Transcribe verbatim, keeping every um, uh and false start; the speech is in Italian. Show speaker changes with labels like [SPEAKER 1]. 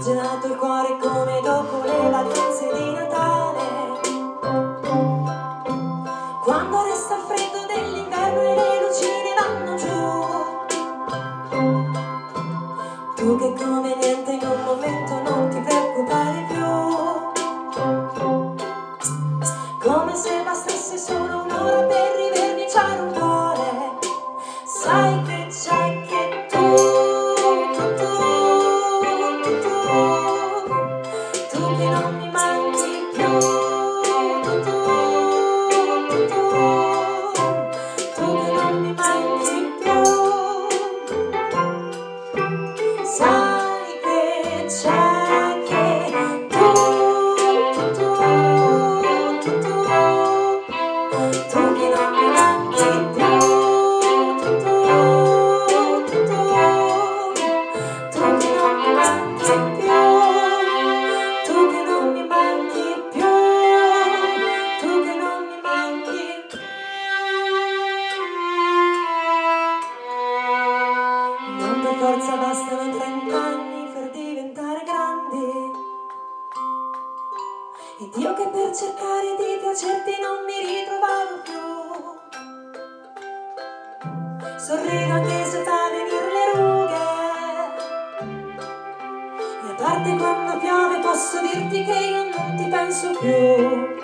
[SPEAKER 1] gelato il cuore come dopo le vacanze di Natale, quando resta il freddo dell'inverno e le lucine vanno giù. Tu che come niente in un momento non ti preoccupare più, come se bastasse solo un'ora per riverniciare un cuore. Sai che c'è che tu, tu, tu, tu, tu, tu che non mi manchi più, tu, tu, tu, tu, tu che non mi manchi più. Sai che c'è che tu, tu, tu, tu, tu, tu che non mi manchi più, tu, tu, tu, tu, tu che non mi manchi più, tu che non mi manchi più, tu che non mi manchi più. Non per forza bastano trent'anni per diventare grandi, ed io che per cercare di piacerti non mi ritrovavo più. Sorrido anche se fa venire le rughe, e a parte quando piove posso dirti che io non ti penso più.